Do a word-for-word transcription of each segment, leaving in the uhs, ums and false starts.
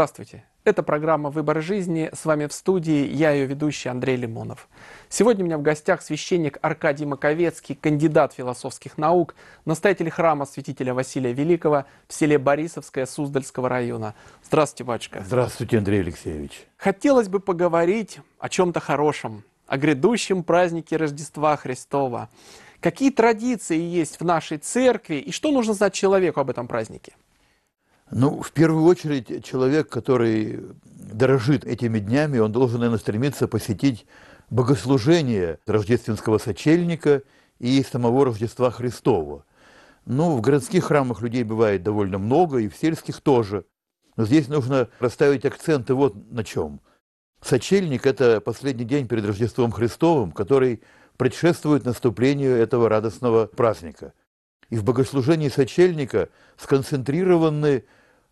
Здравствуйте! Это программа «Выбор жизни». С вами в студии я, ее ведущий Андрей Лимонов. Сегодня у меня в гостях священник Аркадий Маковецкий, кандидат философских наук, настоятель храма святителя Василия Великого в селе Борисовское Суздальского района. Здравствуйте, батюшка. Здравствуйте, Андрей Алексеевич. Хотелось бы поговорить о чем-то хорошем, о грядущем празднике Рождества Христова. Какие традиции есть в нашей церкви и что нужно знать человеку об этом празднике? Ну, в первую очередь, человек, который дорожит этими днями, он должен, наверное, стремиться посетить богослужение рождественского сочельника и самого Рождества Христова. Ну, в городских храмах людей бывает довольно много, и в сельских тоже. Но здесь нужно расставить акценты вот на чем. Сочельник – это последний день перед Рождеством Христовым, который предшествует наступлению этого радостного праздника. И в богослужении сочельника сконцентрированы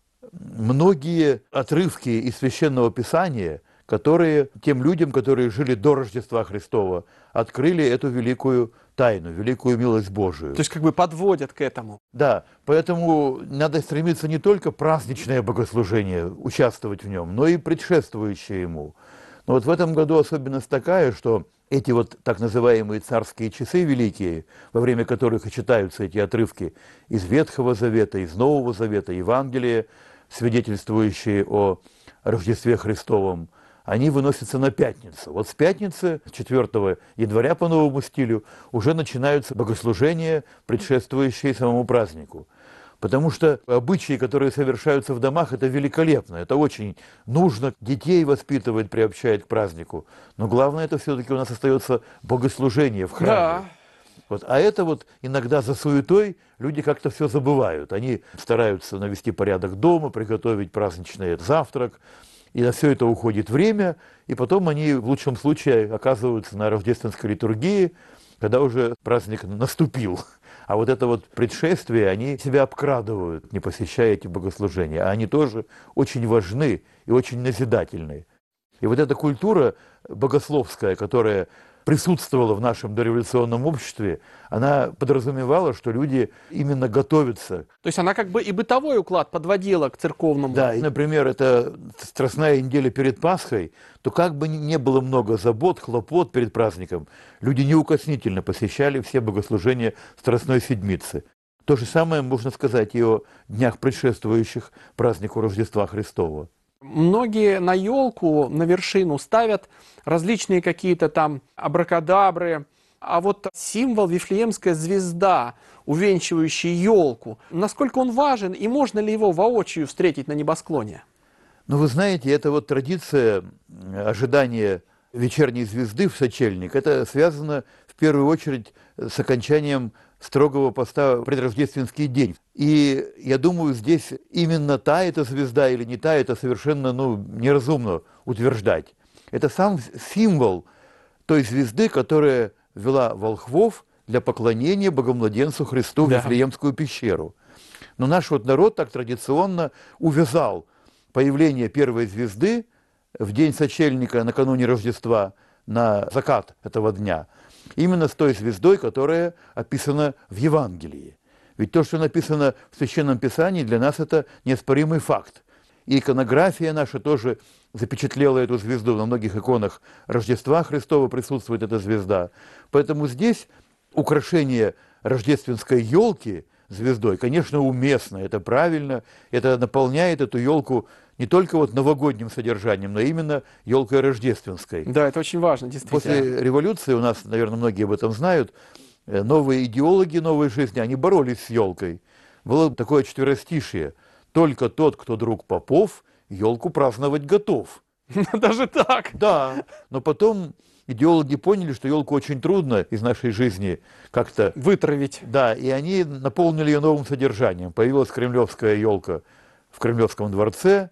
многие отрывки из Священного Писания, которые тем людям, которые жили до Рождества Христова, открыли эту великую тайну, великую милость Божию. То есть как бы подводят к этому. Да, поэтому надо стремиться не только праздничное богослужение, участвовать в нем, но и предшествующее ему. Но вот в этом году особенность такая, что эти вот так называемые царские часы великие, во время которых и читаются эти отрывки из Ветхого Завета, из Нового Завета, Евангелия, свидетельствующие о Рождестве Христовом, они выносятся на пятницу. Вот с пятницы, четвёртого января по новому стилю, уже начинаются богослужения, предшествующие самому празднику. Потому что обычаи, которые совершаются в домах, это великолепно, это очень нужно, детей воспитывает, приобщает к празднику. Но главное, это все-таки у нас остается богослужение в храме. Да. Вот, а это вот иногда за суетой люди как-то все забывают. Они стараются навести порядок дома, приготовить праздничный завтрак, и на все это уходит время, и потом они в лучшем случае оказываются на рождественской литургии, когда уже праздник наступил. А вот это вот предшествие, они себя обкрадывают, не посещая эти богослужения. А они тоже очень важны и очень назидательны. И вот эта культура богословская, которая присутствовала в нашем дореволюционном обществе, она подразумевала, что люди именно готовятся. То есть она как бы и бытовой уклад подводила к церковному. Да, и, например, это Страстная неделя перед Пасхой, то как бы не было много забот, хлопот перед праздником, люди неукоснительно посещали все богослужения Страстной Седмицы. То же самое можно сказать и о днях, предшествующих празднику Рождества Христова. Многие на елку, на вершину ставят различные какие-то там абракадабры. А вот символ Вифлеемская звезда, увенчивающая елку, насколько он важен и можно ли его воочию встретить на небосклоне? Ну, вы знаете, это вот традиция ожидания вечерней звезды в сочельник, это связано в первую очередь с окончанием строгого поста в предрождественский день. И я думаю, здесь именно та эта звезда или не та, это совершенно ну, неразумно утверждать. Это сам символ той звезды, которая вела волхвов для поклонения Богомладенцу Христу в Да. Вифлеемскую пещеру. Но наш вот народ так традиционно увязал появление первой звезды в день сочельника накануне Рождества на закат этого дня именно с той звездой, которая описана в Евангелии. Ведь то, что написано в Священном Писании, для нас это неоспоримый факт. И иконография наша тоже запечатлела эту звезду. На многих иконах Рождества Христова присутствует эта звезда. Поэтому здесь украшение рождественской елки звездой, конечно, уместно, это правильно, это наполняет эту елку не только вот новогодним содержанием, но именно елкой рождественской. Да, это очень важно, действительно. После революции, у нас, наверное, многие об этом знают, новые идеологи новой жизни, они боролись с елкой. Было такое четверостишие: «Только тот, кто друг попов, елку праздновать готов». Даже так? Да, но потом идеологи поняли, что елку очень трудно из нашей жизни как-то вытравить. Да, и они наполнили ее новым содержанием. Появилась кремлевская елка в Кремлевском дворце,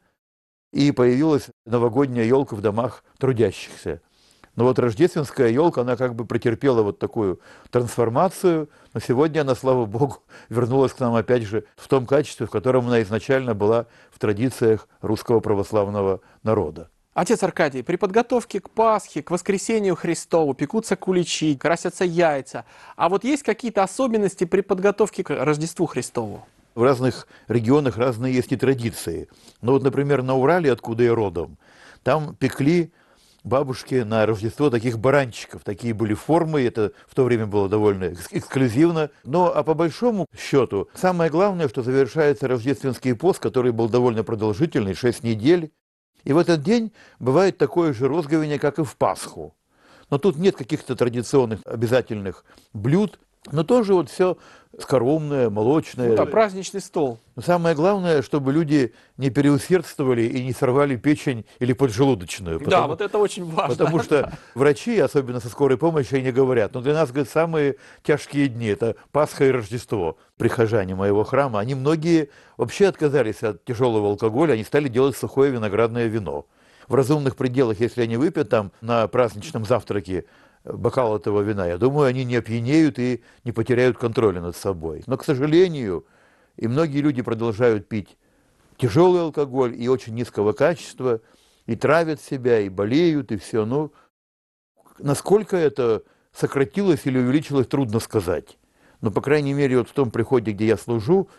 и появилась новогодняя елка в домах трудящихся. Но вот рождественская елка, она как бы претерпела вот такую трансформацию, но сегодня она, слава Богу, вернулась к нам опять же в том качестве, в котором она изначально была в традициях русского православного народа. Отец Аркадий, при подготовке к Пасхе, к Воскресению Христову пекутся куличи, красятся яйца. А вот есть какие-то особенности при подготовке к Рождеству Христову? В разных регионах разные есть и традиции. Но вот, например, на Урале, откуда я родом, там пекли бабушки на Рождество таких баранчиков. Такие были формы, это в то время было довольно эксклюзивно. Но а по большому счету, самое главное, что завершается рождественский пост, который был довольно продолжительный, шесть недель. И в этот день бывает такое же розговение, как и в Пасху. Но тут нет каких-то традиционных обязательных блюд, но тоже вот все скоромное, молочное. Ну да, праздничный стол. Но самое главное, чтобы люди не переусердствовали и не сорвали печень или поджелудочную. Потому, да, вот это очень важно. Потому что врачи, особенно со скорой помощью, они говорят, ну для нас, говорят, самые тяжкие дни – это Пасха и Рождество. Прихожане моего храма, они многие вообще отказались от тяжелого алкоголя, они стали делать сухое виноградное вино. В разумных пределах, если они выпьют там на праздничном завтраке бокал этого вина, я думаю, они не опьянеют и не потеряют контроля над собой. Но, к сожалению, и многие люди продолжают пить тяжелый алкоголь и очень низкого качества, и травят себя, и болеют, и все. Ну, насколько это сократилось или увеличилось, трудно сказать. Но, по крайней мере, вот в том приходе, где я служу,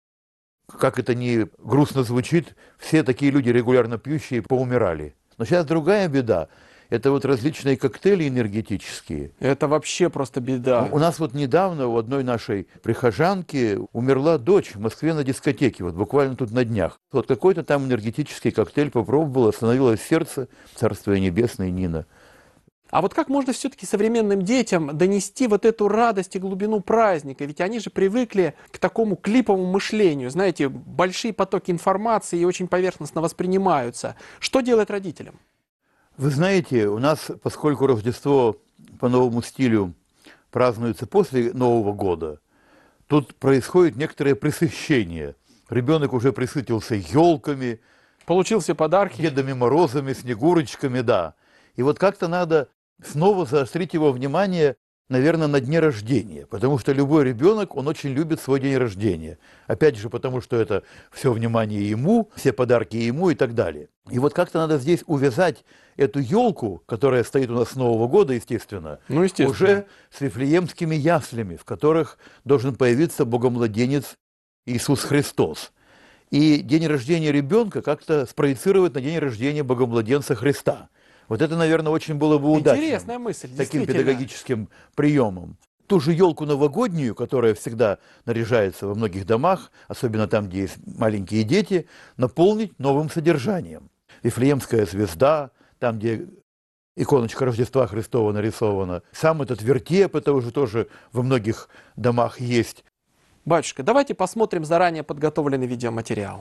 как это ни грустно звучит, все такие люди, регулярно пьющие, поумирали. Но сейчас другая беда. Это вот различные коктейли энергетические. Это вообще просто беда. У нас вот недавно у одной нашей прихожанки умерла дочь в Москве на дискотеке, вот буквально тут на днях. Вот какой-то там энергетический коктейль попробовала, остановилось сердце, царствие небесное, Нина. А вот как можно все-таки современным детям донести вот эту радость и глубину праздника? Ведь они же привыкли к такому клиповому мышлению. Знаете, большие потоки информации и очень поверхностно воспринимаются. Что делать родителям? Вы знаете, у нас, поскольку Рождество по новому стилю празднуется после Нового года, тут происходит некоторое пресыщение. Ребенок уже присытился елками, получил все подарки, Дедами Морозами, Снегурочками, да. И вот как-то надо снова заострить его внимание, наверное, на дне рождения, потому что любой ребенок, он очень любит свой день рождения. Опять же, потому что это все внимание ему, все подарки ему и так далее. И вот как-то надо здесь увязать эту елку, которая стоит у нас с Нового года, естественно, ну, естественно. уже с вифлеемскими яслями, в которых должен появиться Богомладенец Иисус Христос. И день рождения ребенка как-то спроецировать на день рождения Богомладенца Христа. Вот это, наверное, очень было бы удачно. Интересная мысль, таким педагогическим приемом. Ту же елку новогоднюю, которая всегда наряжается во многих домах, особенно там, где есть маленькие дети, наполнить новым содержанием. Вифлеемская звезда, там, где иконочка Рождества Христова нарисована. Сам этот вертеп, это уже тоже во многих домах есть. Батюшка, давайте посмотрим заранее подготовленный видеоматериал.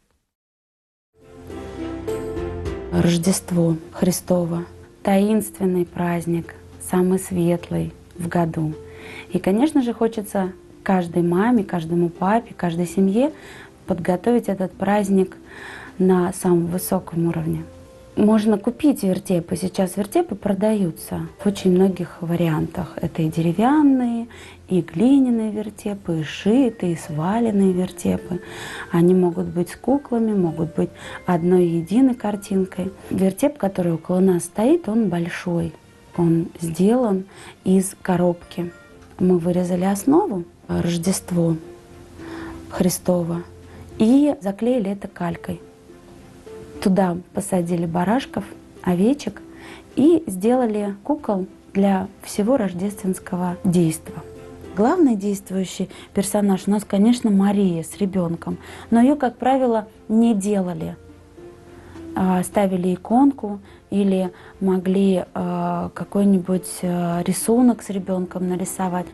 Рождество Христово – таинственный праздник, самый светлый в году. И, конечно же, хочется каждой маме, каждому папе, каждой семье подготовить этот праздник на самом высоком уровне. Можно купить вертепы. Сейчас вертепы продаются в очень многих вариантах. Это и деревянные, и глиняные вертепы, и шитые, и сваленные вертепы. Они могут быть с куклами, могут быть одной единой картинкой. Вертеп, который около нас стоит, он большой. Он сделан из коробки. Мы вырезали основу, Рождество Христово, и заклеили это калькой. Туда посадили барашков, овечек и сделали кукол для всего рождественского действа. Главный действующий персонаж у нас, конечно, Мария с ребенком, но ее, как правило, не делали. Ставили иконку или могли какой-нибудь рисунок с ребенком нарисовать.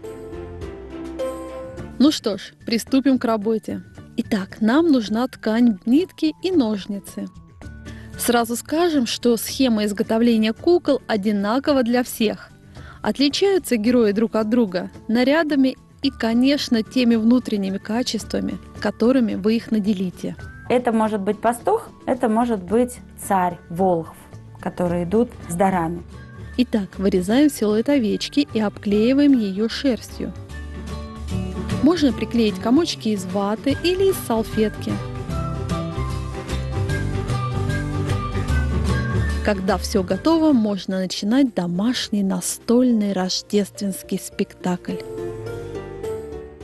Ну что ж, приступим к работе. Итак, нам нужна ткань, нитки и ножницы. Сразу скажем, что схема изготовления кукол одинакова для всех. Отличаются герои друг от друга нарядами и, конечно, теми внутренними качествами, которыми вы их наделите. Это может быть пастух, это может быть царь, волхв, которые идут с дарами. Итак, вырезаем силуэт овечки и обклеиваем ее шерстью. Можно приклеить комочки из ваты или из салфетки. Когда все готово, можно начинать домашний настольный рождественский спектакль.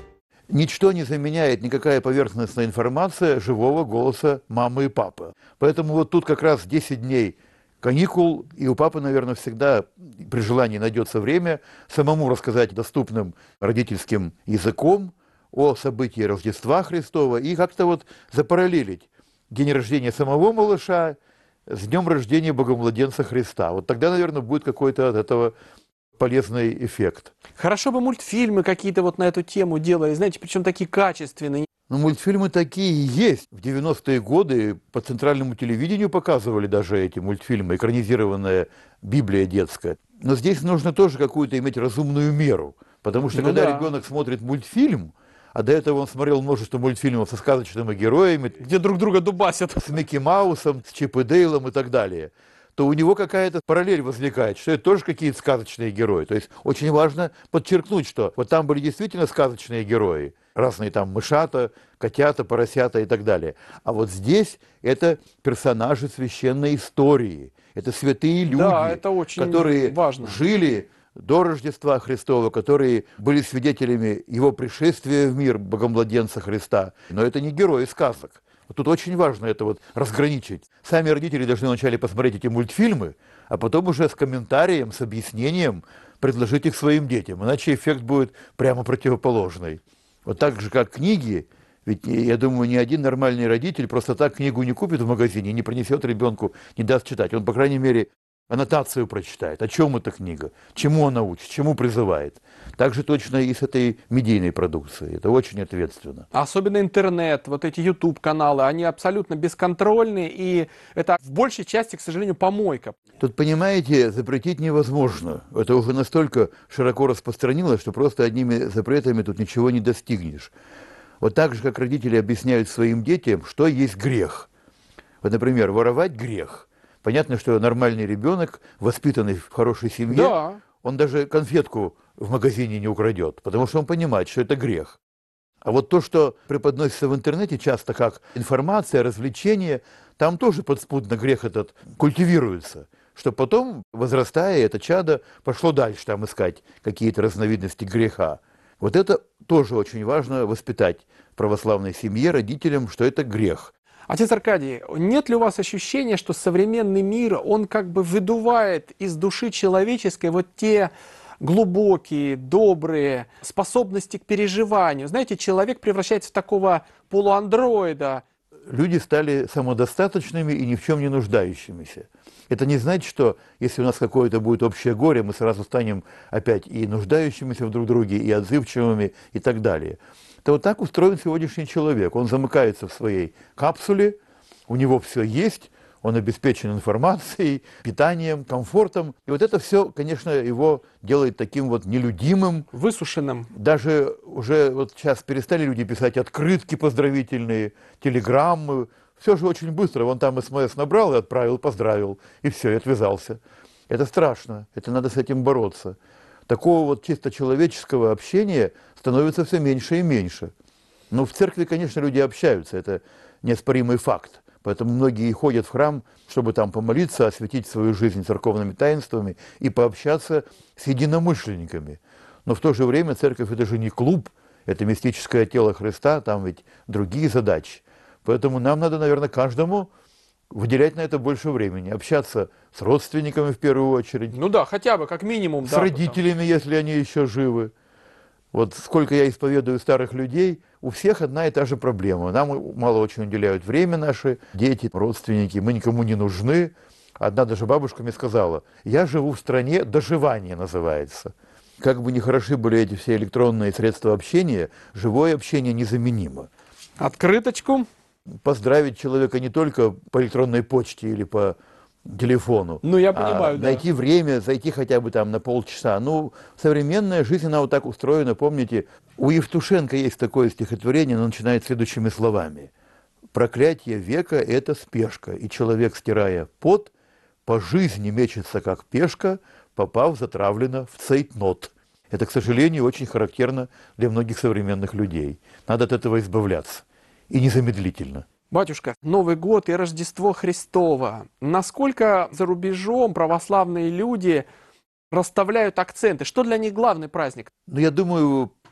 Ничто не заменяет, никакая поверхностная информация живого голоса мамы и папы. Поэтому вот тут как раз десять дней каникул, и у папы, наверное, всегда при желании найдется время самому рассказать доступным родительским языком о событии Рождества Христова и как-то вот запараллелить день рождения самого малыша с днем рождения Богомладенца Христа. Вот тогда, наверное, будет какой-то от этого полезный эффект. Хорошо бы мультфильмы какие-то вот на эту тему делали, знаете, причем такие качественные. Но мультфильмы такие и есть. В девяностые годы по центральному телевидению показывали даже эти мультфильмы, экранизированная Библия детская. Но здесь нужно тоже какую-то иметь разумную меру. Потому что Ну когда да. ребенок смотрит мультфильм, а до этого он смотрел множество мультфильмов со сказочными героями, Где друг друга дубасят. с Микки Маусом, с Чип и Дейлом и так далее, то у него какая-то параллель возникает, что это тоже какие-то сказочные герои. То есть очень важно подчеркнуть, что вот там были действительно сказочные герои, разные там мышата, котята, поросята и так далее. А вот здесь это персонажи священной истории, это святые люди, Да, это очень которые важно. жили до Рождества Христова, которые были свидетелями его пришествия в мир Богомладенца Христа. Но это не герои сказок. Вот тут очень важно это вот разграничить. Сами родители должны вначале посмотреть эти мультфильмы, а потом уже с комментарием, с объяснением предложить их своим детям. Иначе эффект будет прямо противоположный. Вот так же, как книги, ведь, я думаю, ни один нормальный родитель просто так книгу не купит в магазине, не принесет ребенку, не даст читать. Он, по крайней мере, аннотацию прочитает. О чем эта книга? Чему она учит? Чему призывает? Так же точно и с этой медийной продукцией. Это очень ответственно. Особенно интернет, вот эти YouTube-каналы, они абсолютно бесконтрольны, и это в большей части, к сожалению, помойка. Тут, понимаете, запретить невозможно. Это уже настолько широко распространилось, что просто одними запретами тут ничего не достигнешь. Вот так же, как родители объясняют своим детям, что есть грех. Вот, например, воровать грех. Понятно, что нормальный ребенок, воспитанный в хорошей семье, Да. он даже конфетку в магазине не украдет, потому что он понимает, что это грех. А вот то, что преподносится в интернете часто как информация, развлечение, там тоже подспудно грех этот культивируется, что потом, возрастая, это чадо пошло дальше там искать какие-то разновидности греха. Вот это тоже очень важно воспитать в православной семье родителям, что это грех. Отец Аркадий, нет ли у вас ощущения, что современный мир, он как бы выдувает из души человеческой вот те глубокие, добрые способности к переживанию? Знаете, человек превращается в такого полуандроида. Люди стали самодостаточными и ни в чем не нуждающимися. Это не значит, что если у нас какое-то будет общее горе, мы сразу станем опять и нуждающимися в друг друге, и отзывчивыми, и так далее. Это вот так устроен сегодняшний человек. Он замыкается в своей капсуле, у него все есть, он обеспечен информацией, питанием, комфортом. И вот это все, конечно, его делает таким вот нелюдимым. Высушенным. Даже уже вот сейчас перестали люди писать открытки поздравительные, телеграммы. Все же очень быстро. Вон там СМС набрал и отправил, поздравил. И все, и отвязался. Это страшно. Это надо с этим бороться. Такого вот чисто человеческого общения становится все меньше и меньше. Но в церкви, конечно, люди общаются. Это неоспоримый факт. Поэтому многие ходят в храм, чтобы там помолиться, осветить свою жизнь церковными таинствами и пообщаться с единомышленниками. Но в то же время церковь – это же не клуб, это мистическое тело Христа, там ведь другие задачи. Поэтому нам надо, наверное, каждому выделять на это больше времени, общаться с родственниками в первую очередь, Ну да, хотя бы, как минимум. с да, родителями, если они еще живы. Вот сколько я исповедую старых людей, у всех одна и та же проблема. Нам мало очень уделяют время наши дети, родственники, мы никому не нужны. Одна даже бабушка мне сказала, я живу в стране доживания, называется. Как бы ни хороши были эти все электронные средства общения, живое общение незаменимо. Открыточку. Поздравить человека не только по электронной почте или по телефону, Ну, я а понимаю, да. найти время, зайти хотя бы там на полчаса. Ну, современная жизнь, она вот так устроена. Помните, у Евтушенко есть такое стихотворение, оно начинает следующими словами. «Проклятие века – это спешка, и человек, стирая пот, по жизни мечется, как пешка, попав затравленно в цейтнот». Это, к сожалению, очень характерно для многих современных людей. Надо от этого избавляться. И незамедлительно. Батюшка, Новый год и Рождество Христово. Насколько за рубежом православные люди расставляют акценты? Что для них главный праздник? Но я думаю,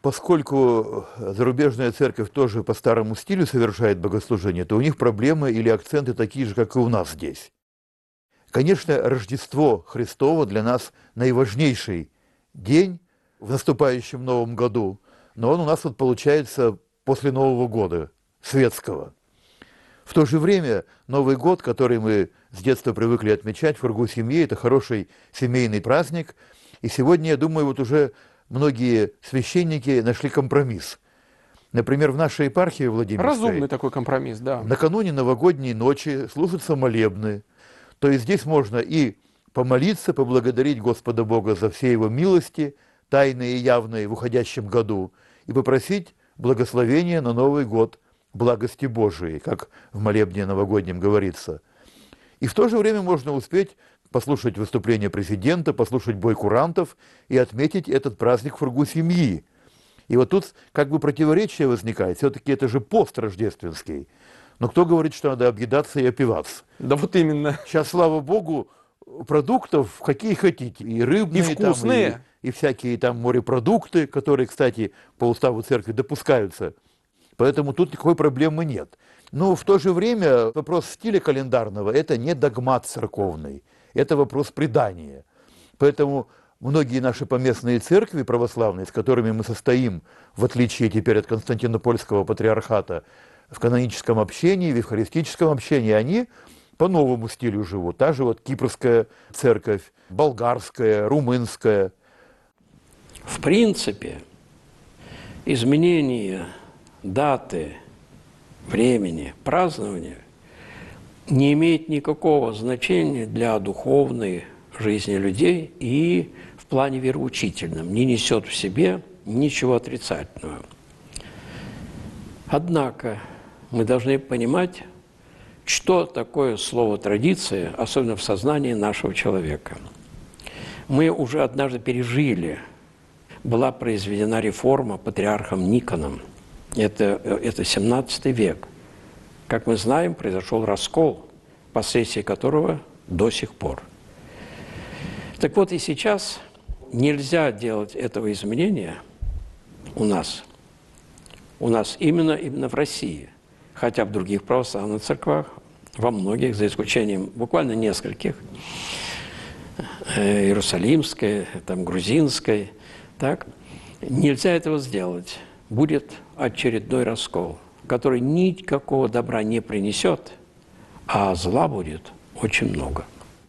поскольку зарубежная церковь тоже по старому стилю совершает богослужение, то у них проблемы или акценты такие же, как и у нас здесь. Конечно, Рождество Христово для нас наиважнейший день в наступающем Новом году, но он у нас вот получается после Нового года, светского. В то же время Новый год, который мы с детства привыкли отмечать в кругу семьи, это хороший семейный праздник. И сегодня, я думаю, вот уже многие священники нашли компромисс. Например, в нашей епархии Владимирской Разумный такой компромисс, да. накануне новогодней ночи служатся молебны. То есть здесь можно и помолиться, поблагодарить Господа Бога за все Его милости, тайные и явные в уходящем году, и попросить благословения на Новый год, благости Божией, как в молебне новогоднем говорится. И в то же время можно успеть послушать выступление президента, послушать бой курантов и отметить этот праздник в кругу семьи. И вот тут как бы противоречие возникает. Все-таки это же пост рождественский. Но кто говорит, что надо объедаться и опиваться? Да вот именно. Сейчас, слава богу, продуктов какие хотите. И рыбные, И вкусные. Там, и, и всякие там морепродукты, которые, кстати, по уставу церкви допускаются. Поэтому тут никакой проблемы нет. Но в то же время вопрос стиля календарного – это не догмат церковный. Это вопрос предания. Поэтому многие наши поместные церкви православные, с которыми мы состоим, в отличие теперь от Константинопольского патриархата, в каноническом общении, в евхаристическом общении, они по новому стилю живут. Та же вот Кипрская церковь, болгарская, румынская. В принципе, изменение даты, времени празднования не имеет никакого значения для духовной жизни людей и в плане вероучительном, не несет в себе ничего отрицательного. Однако мы должны понимать, что такое слово «традиция», особенно в сознании нашего человека. Мы уже однажды пережили, была произведена реформа патриархом Никоном. Это, это семнадцатый век. Как мы знаем, произошел раскол, последствия которого до сих пор. Так вот и сейчас нельзя делать этого изменения у нас. У нас именно, именно в России. Хотя в других православных церквях, во многих, за исключением буквально нескольких, Иерусалимской, там, грузинской, так, нельзя этого сделать. Будет очередной раскол, который никакого добра не принесет, а зла будет очень много.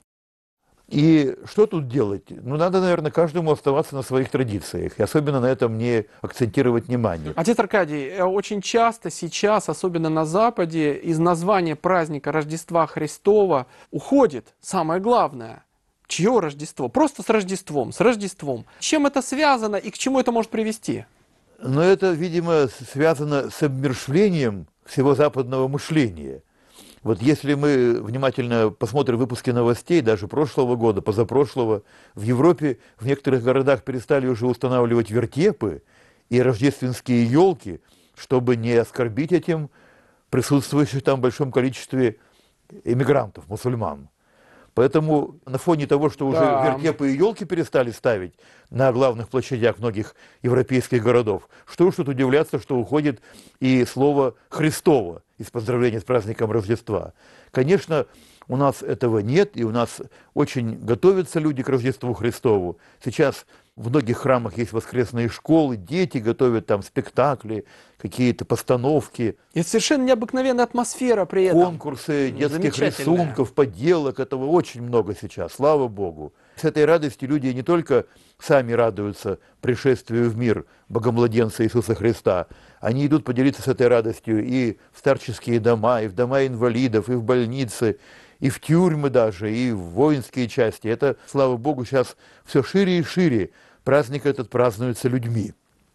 И что тут делать? Ну, надо, наверное, каждому оставаться на своих традициях, и особенно на этом не акцентировать внимание. Отец Аркадий, очень часто сейчас, особенно на Западе, из названия праздника Рождества Христова уходит самое главное. Чье Рождество? Просто с Рождеством, с Рождеством. С чем это связано и к чему это может привести? Но это, видимо, связано с обмершвлением всего западного мышления. Вот если мы внимательно посмотрим выпуски новостей, даже прошлого года, позапрошлого, в Европе в некоторых городах перестали уже устанавливать вертепы и рождественские елки, чтобы не оскорбить этим присутствующих там в большом количестве эмигрантов, мусульман. Поэтому на фоне того, что уже Да. вертепы и елки перестали ставить на главных площадях многих европейских городов, что уж тут удивляться, что уходит и слово «Христово» из поздравления с праздником Рождества. Конечно, у нас этого нет, и у нас очень готовятся люди к Рождеству Христову. Сейчас в многих храмах есть воскресные школы, дети готовят там спектакли, какие-то постановки. И совершенно необыкновенная атмосфера при этом. Конкурсы детских Замечательная. рисунков, поделок, этого очень много сейчас, слава Богу. С этой радостью люди не только сами радуются пришествию в мир Богомладенца Иисуса Христа, они идут поделиться с этой радостью и в старческие дома, и в дома инвалидов, и в больницы, и в тюрьмы даже, и в воинские части. Это, слава Богу, сейчас все шире и шире. Праздник этот празднуется людьми.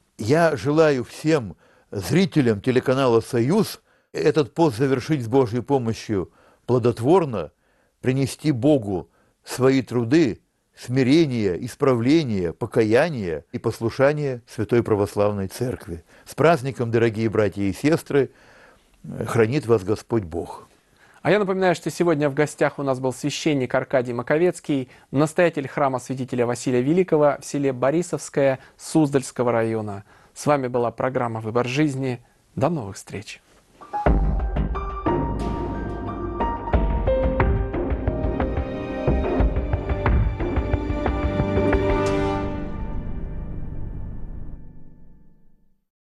Я желаю всем зрителям телеканала «Союз» этот пост завершить с Божьей помощью плодотворно, принести Богу свои труды, смирение, исправление, покаяние и послушание Святой Православной Церкви. С праздником, дорогие братья и сестры! Хранит вас Господь Бог! А я напоминаю, что сегодня в гостях у нас был священник Аркадий Маковецкий, настоятель храма святителя Василия Великого в селе Борисовское Суздальского района. С вами была программа «Выбор жизни». До новых встреч!